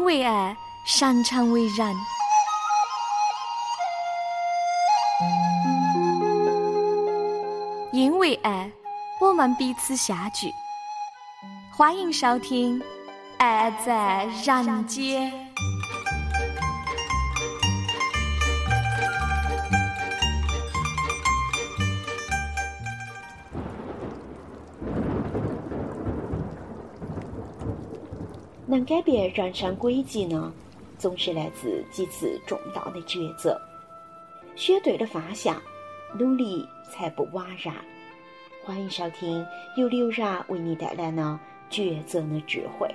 为爱，擅长为人。因为爱，我们彼此相聚。欢迎收听《爱在人间》。 能改变人生轨迹呢，总是来自几次重大的抉择。选对了方向，努力才不枉然。欢迎收听由刘然为你带来的抉择的智慧。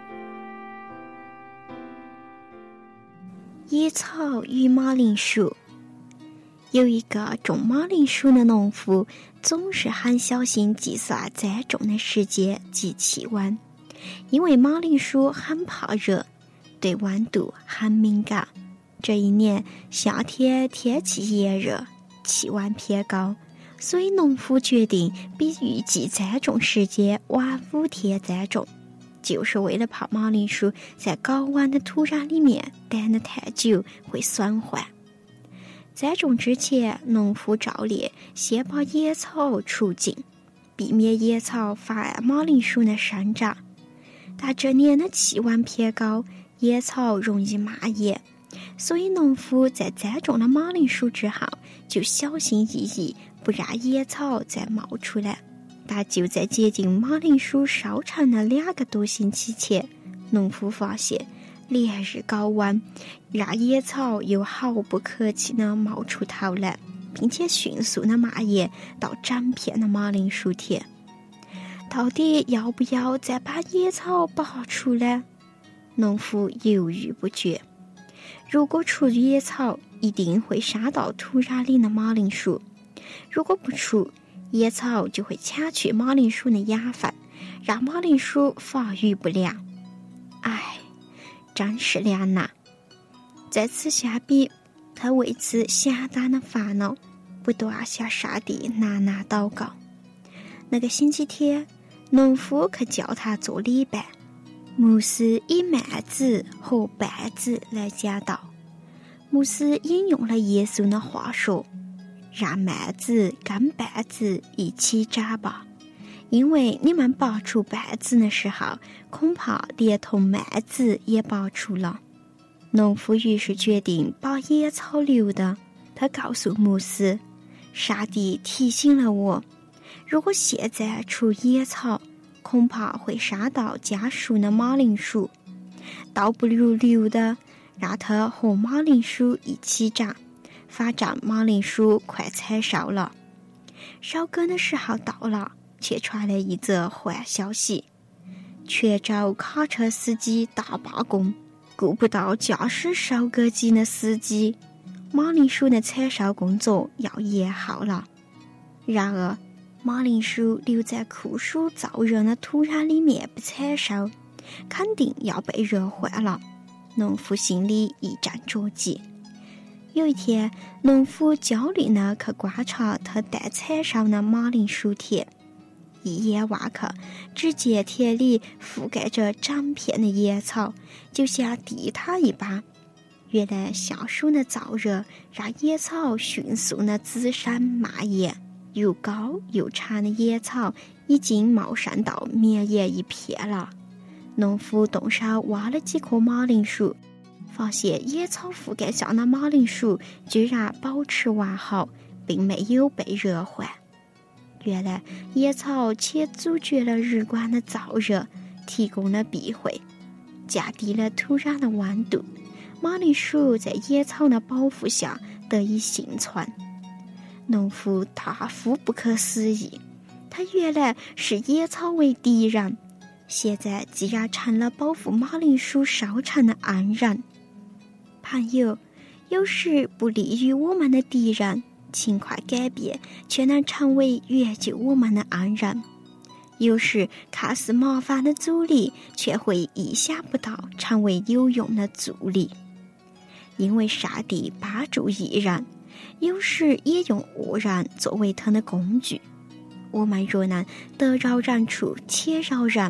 野草与马铃薯。有一个种马铃薯的农夫，总是很小心计算栽种的时间及气温，因为马铃薯很怕热，对温度很敏感。这一年夏天天气炎热，气温偏高，所以农夫决定比预计栽种时间晚5天栽种，就是为了怕马铃薯在高温的土壤里面待得太久会损坏。栽种之前，农夫照例先把野草除尽，避免野草妨碍马铃薯的生长。但这年的气温偏高，野草容易蔓延，所以农夫在栽种了马铃薯之后，就小心翼翼，不让野草再冒出来。但就在接近马铃薯收成的2个多星期前，农夫发现连日高温让野草又毫不客气地冒出头来，并且迅速地蔓延到整片的马铃薯田。到底要不要再把野草拔出来？农夫犹豫不决。如果除野草，一定会伤到土壤里的马铃薯；如果不除，野草就会抢去马铃薯的养分，让马铃薯发育不良。唉，真是两难。在此下笔，他为此相当的烦恼，不断向上帝喃喃祷告。那个星期天，农夫可叫他做礼拜，牧师以麦子和稗子来讲道。牧师引用了耶稣的话说：“让麦子跟稗子一起长吧，因为你们拔出稗子的时候，恐怕连同麦子也拔出了。”农夫于是决定把野草留的。他告诉牧师：“上帝提醒了我，如果现在除野草，恐怕会伤到家熟的马铃薯，倒不如留的，让它和马铃薯一起长，反正马铃薯快采收了。”收割的时候到了，却传来一则坏消息：泉州卡车司机大罢工，顾不到驾驶收割机的司机，马铃薯的采收工作要延后了。然而马铃薯留在酷暑燥热的土壤里面不采收，肯定要被热坏了。农夫心里一阵着急。有一天，农夫焦虑地去观察他待采收的马铃薯田，一眼望去，只见田里覆盖着整片的野草，就像地毯一般。原来夏暑的燥热让野草迅速地滋生蔓延，又高又长的野草已经茂盛到绵延一片了。农夫动手挖了几棵马铃薯，发现野草覆盖下的马铃薯居然保持完好，并没有被热坏。原来野草且阻绝了日光的燥热，提供了避讳，降低了土壤的温度。马铃薯在野草的保护下得以幸存。农夫大呼不可思议，他原来视野草为敌人，现在竟然成了保护马铃薯收成的恩人。朋友，有时不利于我们的敌人，轻快改变，却能成为援救我们的恩人；有时看似麻烦的阻力，却会意想不到成为有用的助力。因为上帝帮助义人，有时也用恶人作为他的工具。我们若能得饶人处且饶人，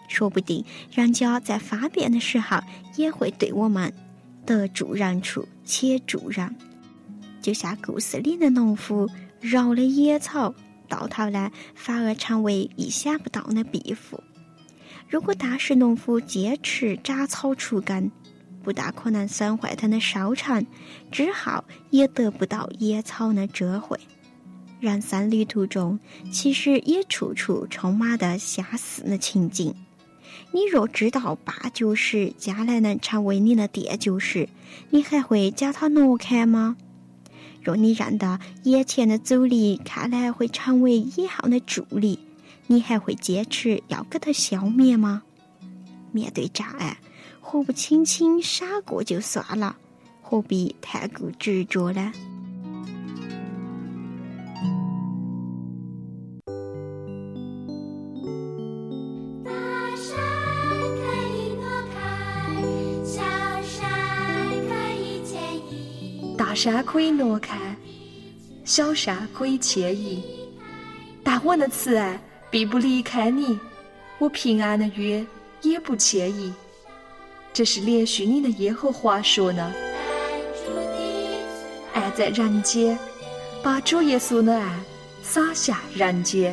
说不定人家在发变的时候也会对我们得助人处且助人。就像故事里的农夫饶了野草，到头来反而成为意想不到的庇护。如果当时农夫坚持斩草除根，不大可能损坏他的收成，之后也得不到野草的遮惠。人生旅途中，其实也处处充满着相似的情景。你若知道绊脚石将来能成为你的垫脚石，你还会将它挪开吗？若你认得眼前的阻力看来会成为以后的助力，你还会坚持要给它消灭吗？面对障碍，何不轻轻闪过就算了，何必太过执着呢？ 大山可以挪开，小山可以迁移，但我的慈爱并不离开你，我平安的约也不迁移。这是连续你的耶和华说呢。爱在人间，把主耶稣的爱洒下人间。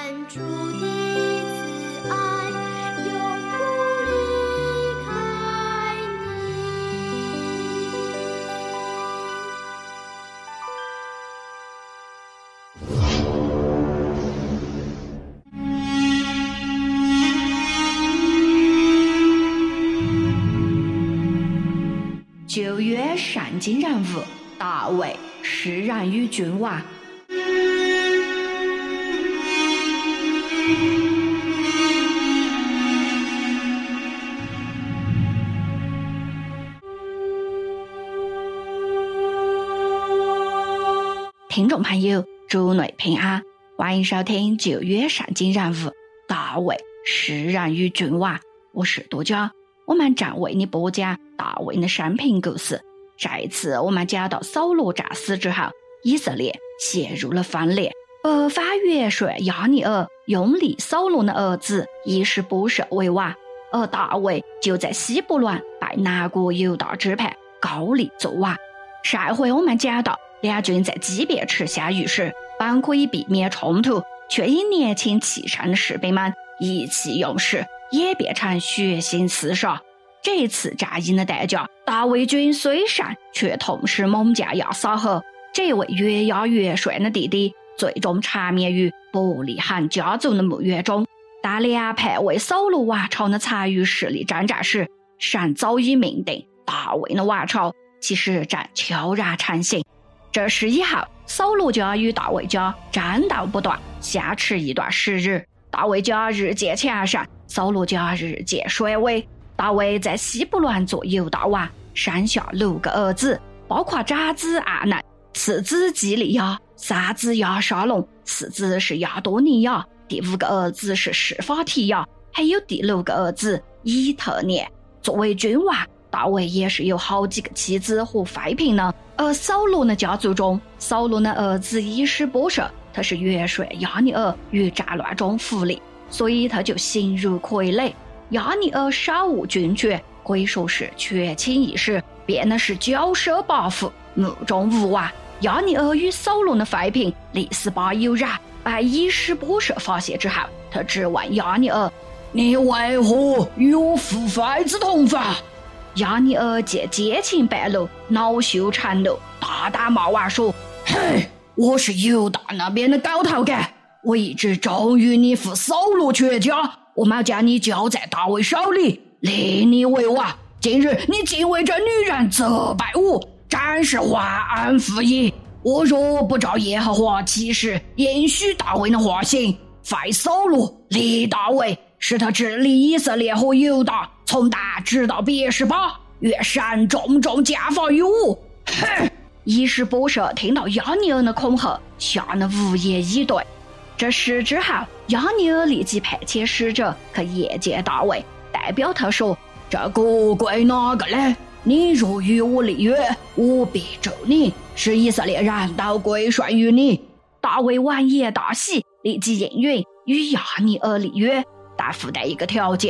旧约圣经人物大卫，诗人与君王。听众朋友，主内平安，欢迎收听旧约圣经人物大卫，诗人与君王。我是多佳，我们正为你播讲大卫的生平故事。上一次我们讲到扫罗战死之后，以色列陷入了分裂，而反元帅亚尼尔拥立扫罗的儿子伊施波设为王，而大卫就在希伯伦拜南国犹大支派高利做王。上回我们讲到两军在激辩池相遇时，本可以避免冲突，却因年轻气盛的士兵们意气用事，演变成血腥厮杀。这次战役的代价，大卫军虽胜，却同时猛将亚撒赫，这位约押元帅的弟弟，最终缠绵于伯利恒家族的墓园中。当两派为扫罗王朝的残余势力征战时，神早已命定大卫的王朝其实正悄然成型。这事以后，扫罗家与大卫家争斗不断，相持一段时日。大卫家日渐强盛，扫罗家日渐衰微。大卫在希伯伦做犹大王，生下6个儿子，包括长子暗嫩、次子基利亚、三子亚沙龙，四子是亚多尼亚，第5个儿子是示法提亚，还有第6个儿子以特念。作为君王，大卫也是有好几个妻子和妃嫔呢。而扫罗的家族中，扫罗的儿子伊施波设，他是元帅亚尼尔于战乱中扶立，所以他就形如傀儡。亚尼尔手无军权，可以说是权倾一时，变得是骄奢跋扈，目中无王。亚尼尔与扫罗的妃嫔利斯巴有染，被伊施波设发现之后，他质问亚尼尔：“你为何与我父妃子同房？”亚尼尔见奸情败露，恼羞成怒，大胆骂王说：“嘿，我是犹大那边的狗头干，我一直忠于你父扫罗全家，我们将你交在大卫手里，立你为王。今日你竟为这女人责败我，真是忘恩负义。我若不照耶和华启示应许大卫的话行，废扫罗，立大卫，使他治理以色列和犹大，从大直到别是巴，愿神重重加罚于我。”哼！伊施波设听到亚尼尔的恐吓，吓得无言以对。这事之后，亚尼尔立即派遣使者去谒见大卫，代表他说：“这国归哪个呢？你若与我立约，我必助你，使以色列人都归顺于你。”大卫闻言大喜，立即应允与亚尼尔立约，但附带一个条件：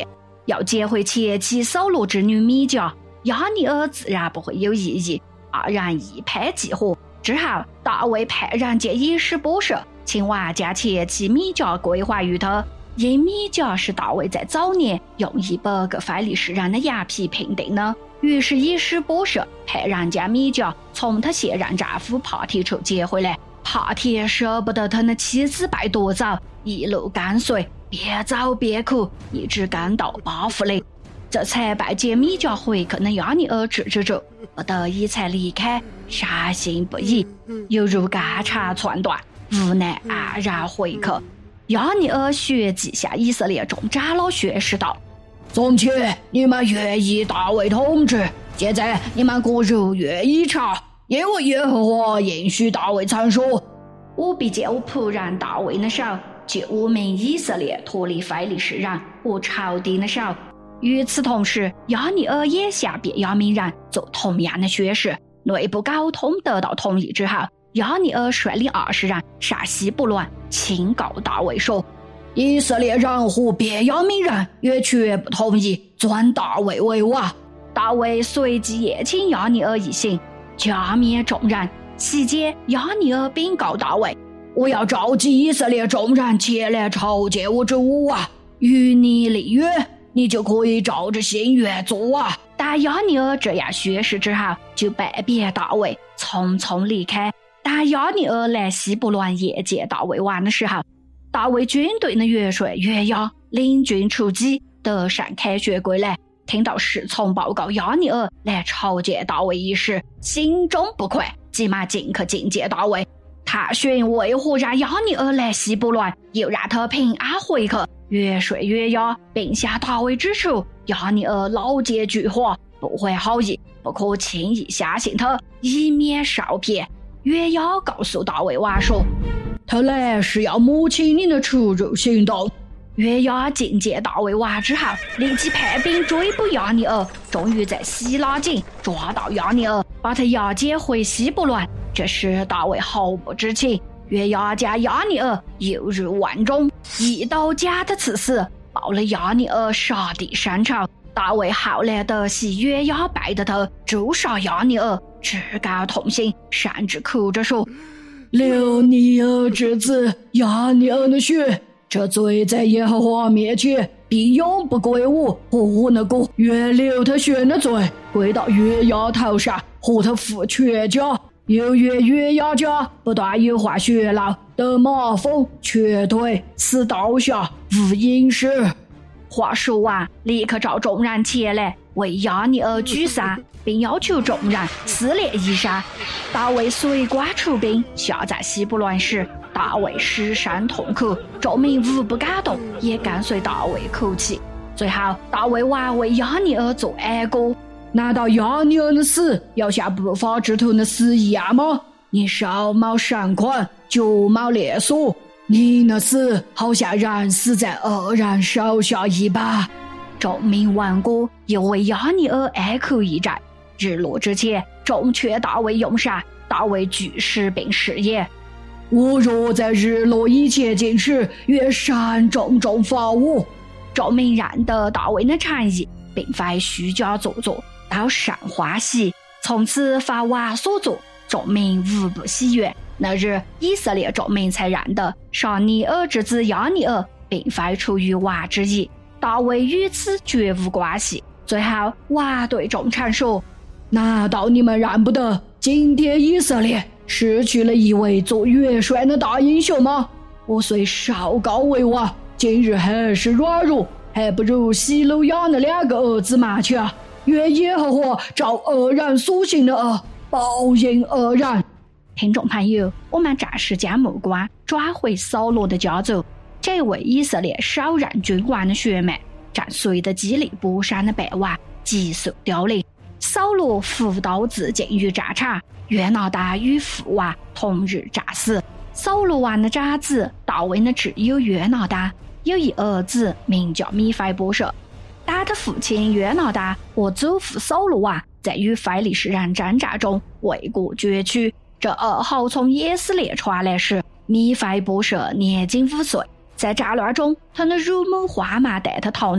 要接回前妻扫罗之女米甲，亚尼尔自然不会有异议，二人一拍即合。之后，大卫派人借以施波设，请娃将前妻米甲归还于他。因米甲是大卫在早年用100个非利士人的羊皮评定的，于是以施波设派人将米甲从他现任丈夫帕提处接回来。帕提舍不得他的妻子被夺走，一路跟随，边走边哭，一直跟到巴弗林，这才被接米甲回去的亚尼尔制止住，不得已才离开，伤心不已，犹如肝肠寸断，无奈黯然回去。亚尼尔旋即向以色列众长老宣誓道：从前你们愿意大卫统治，现在你们各如愿以偿，因为耶和华应许大卫曾说：我必借我仆人大卫的手救我们以色列脱离非利士人和仇敌的手。与此同时，亚尼尔也向便雅悯人做同样的宣誓。内部沟通得到同意之后，亚尼尔率领20人上希伯伦，请告大卫说：以色列人和便雅悯人也全部同意尊大卫为王。大卫随即宴请亚尼尔一行，加冕众人。期间，亚尼尔禀告大卫：我要召集以色列众人前来朝见我之我王，与你立约，你就可以照着心愿做王。但亚尼尔这样宣誓之后，就拜别大卫，匆匆离开。当亚尼尔来希伯伦谒见大卫王的时候，大卫军队的元帅约押领军出击，得胜凯旋归来。听到侍从报告亚尼尔来朝见大卫一事，心中不快，急忙进去觐见大卫，探寻为何让亚尼尔来希伯伦，又让他平安回去。元帅约押并向大卫指出，亚尼尔老奸巨猾，不怀好意，不可轻易相信他，以免受骗。约押告诉大卫王说：他来是要母亲你的出入行动。约押觐见大卫王之后，立即派兵追捕亚尼尔，终于在希拉井抓到亚尼尔，把他押解回希伯伦。这时大卫毫不知情，约押将亚尼尔诱入碗中，一刀将他刺死，报了亚尼尔杀敌山仇。大卫后来得悉约押背的他诛杀亚尼尔，至感痛心，甚至哭着说：流尼尔之子亚尼尔的血，这罪在耶和华面前必永不归我和我的国，愿流他血的罪归到约押头上和他父全家，又愿约押家不断有患血痨，得麻风、瘸腿、死刀下，无饮食。话说完，立刻召众人前来为亚尼尔举丧，并要求众人撕裂衣裳。大卫随官出兵，下在希伯伦时，大卫失声痛哭，众民无不感动，也跟随大卫哭泣。最后，大卫王为亚尼尔做哀歌。难道亚尼尔的死要像不法之徒的死一样吗？你手冒绳捆，脚冒链锁，你的死好像人死在恶人手下一般。众民闻歌，又为亚尼尔哀哭一战。日落之前，众劝大卫用膳，大卫拒食并誓言：我若在日落以前进食，愿神重重罚我。众民认得大卫的诚意，并非虚假做作，都甚欢喜。从此凡王所做，众民无不喜悦。那日，以色列众民才认得杀尼尔之子亚尼尔并非出于王之意，大卫与此绝无关系。最后，王对众臣说：难道你们认不得今天以色列失去了一位做元帅的大英雄吗？我虽少高为王，今日还是软弱，还不如希鲁雅的2个儿子们强。愿耶和华照恶人所行的恶报应恶人。听众朋友，我们暂时将目光转回扫罗的家族。这位以色列首任君王的血脉，正随着基利波山的败亡急速凋零。扫罗扶刀自尽于战场，约拿单与父王同日战死。扫罗王的长子大卫的挚友约拿单有一儿子名叫米非波设，但他父亲约拿单和祖父扫罗王在与非利士人征战中为国攫取。这噩耗从以色列传来时，米非波设年仅5岁。在战乱中，他的乳母花玛带他逃难，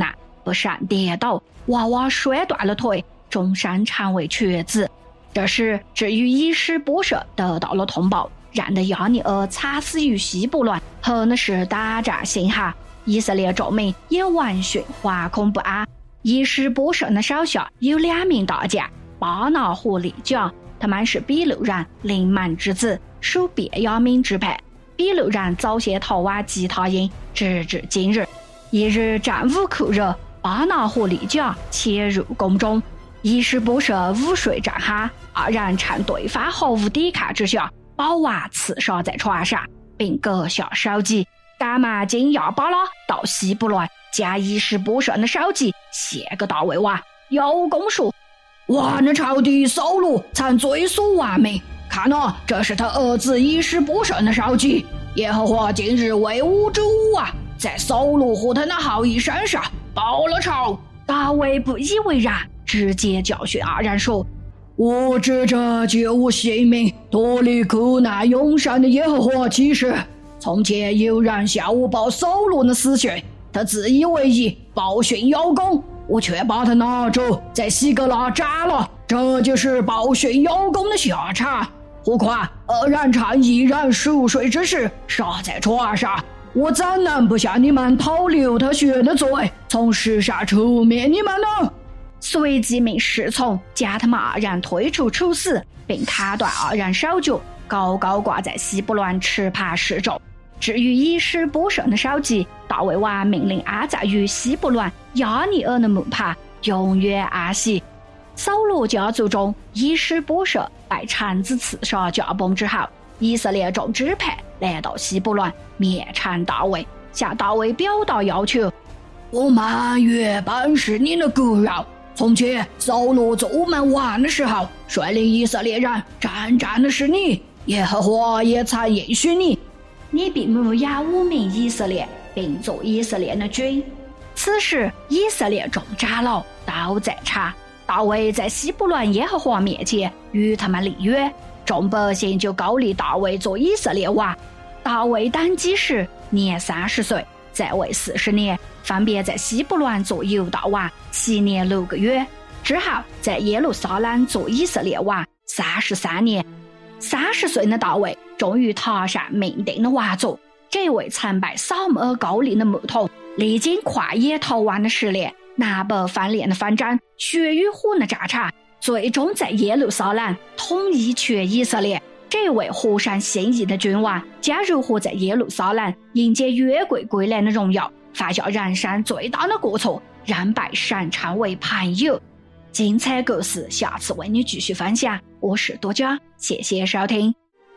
不慎跌倒，娃娃摔断了腿，终身成为瘸子。这时，至于伊施波设得到了通报，让的亚尼尔惨死于希伯伦，很是胆战心寒。以色列众民也闻讯惶恐不安。伊施波设的手下有2名大将，巴拿和利甲，他们是比路人临门之子，属便雅悯支派。比路人早先逃往吉他营，直至今日。一日正午酷热，巴拿和利甲潜入宫中，伊施波设午睡正酣，二人趁对方毫无抵抗之下，把娃刺杀在床上，并割下首级，赶忙经亚巴拉到希伯伦，将伊施波设的首级献给大卫王。有功说：我的仇敌扫罗曾追索完命，看啊，这是他儿子伊施波设的首级。耶和华今日为我之武啊，在扫罗和他的后裔身上报了仇。大卫不以为然，直接教训二人说：我指着救我性命、脱离苦难、永生的耶和华起誓，从前有人向我报扫罗的死讯，他自以为义，报训邀功，我却把他拿着，在西格拉斩了，这就是报训邀功的下场。何况二人趁一人熟睡之时杀在床上，我怎能不向你们讨流他血的罪，从世上除灭你们呢？随即命侍从将他们二人推出处死，并砍断二人手脚，高高挂在希伯伦池畔示众。至于伊施波设的首级，大卫王命令安葬于希伯伦亚尼尔的墓旁，永远安息。扫罗家族中，伊施波设被臣子刺杀驾崩之后，以色列众支派来到希伯伦面陈大卫，向大卫表达要求：我们原本是你的骨肉，从前扫罗做我们王的时候，率领以色列人征战的是你，耶和华也曾应许你，你必牧养5名以色列，并做以色列的君。此时以色列众长老都在场，大卫在希伯伦耶和华面前与他们立约，众百姓就高立大卫做以色列王。大卫登基时年30岁，在位40年，分别在希伯伦做犹大王7年6个月，之后在耶路撒冷做以色列王33年。30岁的大卫终于踏上命定的王座。这位曾被撒母耳高立的牧童，历经旷野逃亡的试炼，南北翻脸的纷争，血与火的战场，最终在耶路撒冷统一全以色列。这位合神心意的君王将如何在耶路撒冷迎接约柜归来的荣耀，犯下人生最大的过错，仍被神称为朋友。精彩故事下次为你继续分享。我是多佳，谢谢收听。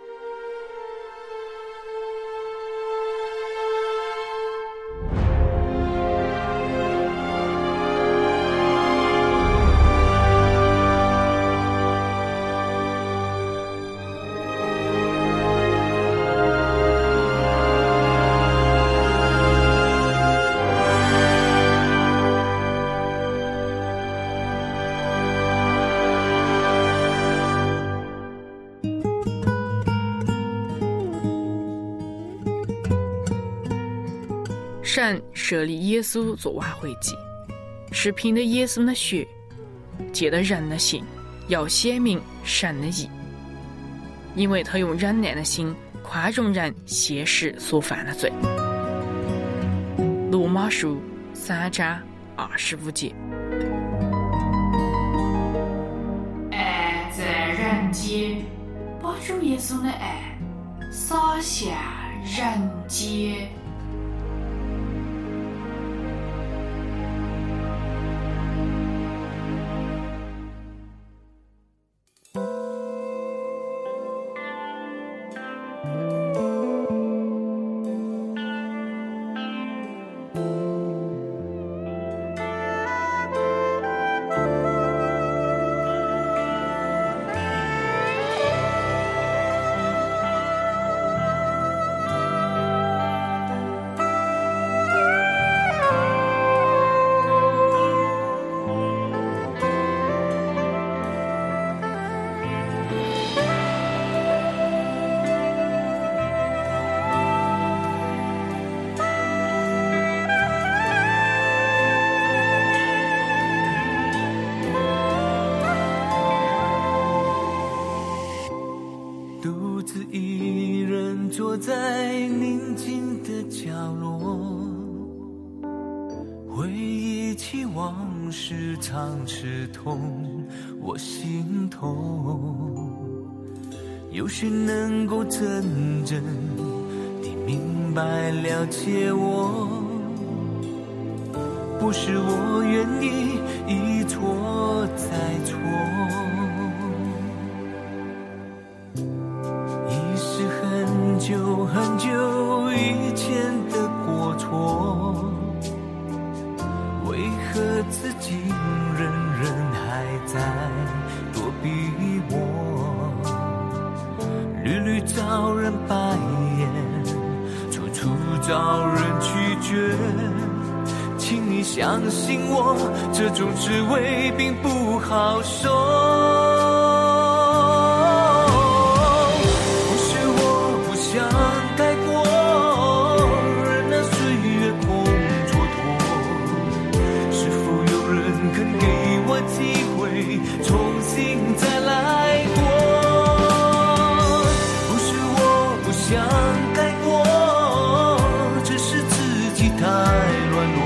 神设立耶稣做挽回祭，是凭着耶稣的血，借着人的心，要显明神的义，因为他用忍耐的心宽容人些时所犯的罪。罗马书3章25节。 爱在人间，把主耶稣的爱洒向人间。 在宁静的角落，回忆起往事常刺痛我心头。有谁能够真正地明白了解我？不是我愿意一错再错，已是很久很久以前的过错，为何自己仍然还在躲避我？屡屡遭人白眼，处处遭人拒绝，请你相信我，这种滋味并不好受。不是我不想改过，任那岁月空蹉跎，是否有人肯给我机会重新再来过？不是我不想改过，只是自己太软弱，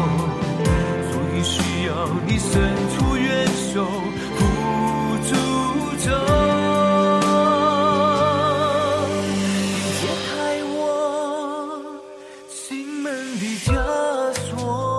需要你伸出援手扶住着，并解开我心门的枷锁。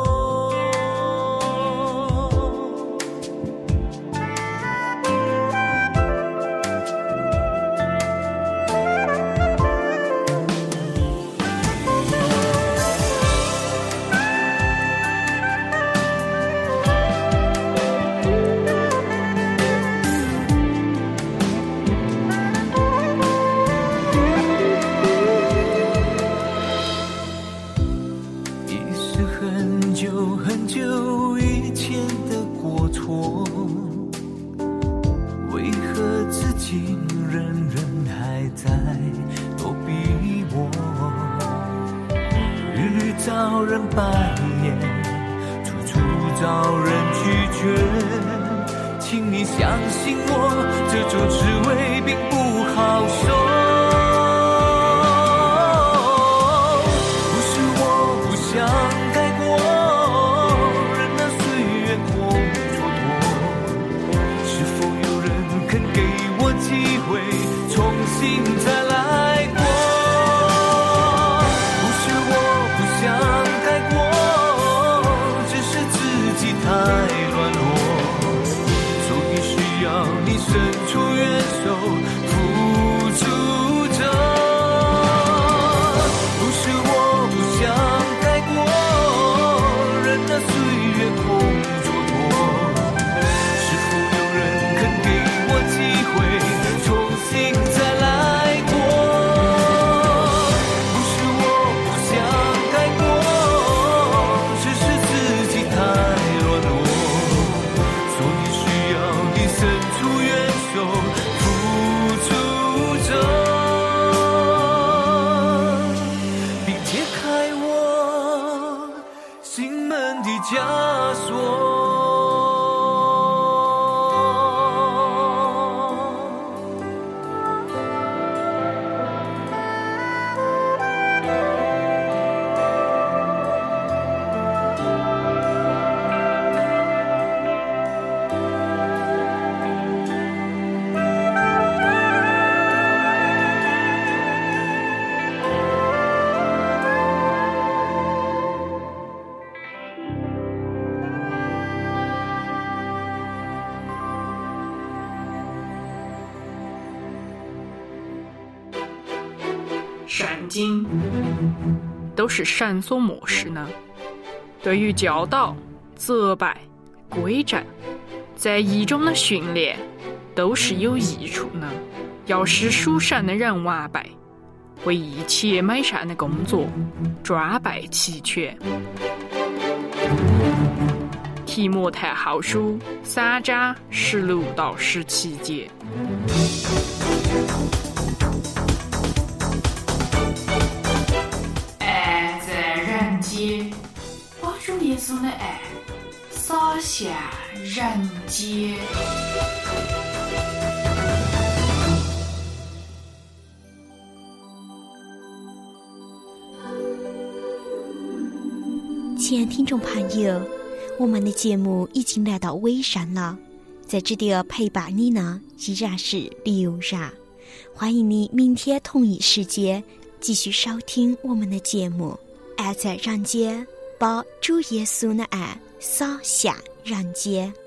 很久以前的过错，为何自己仍然还在躲避我？屡屡遭人白眼，处处遭人拒绝，请你相信我，这种滋味并不好受。再来过，不是我不想改过，只是自己太软弱，所以需要你伸出援手扶住着。不是我不想改过，任那岁月空蹉跎，是否有人肯给我机会重新再来？枷锁。 圣经都是神所默示呢，对于教导、责备、规正，在义中的训练都是有益处呢。要使属神的人完备，为一切美善的工作装备齐全。提摩太后书3章16到17节。 爱在人间，把主耶稣的爱洒向人间。 亲爱听众朋友，我们的节目已经来到尾声了，在这里陪伴你呢依然是刘然，欢迎你明天同一时间继续收听我们的节目。爱在人间，把主耶稣的爱洒向人间。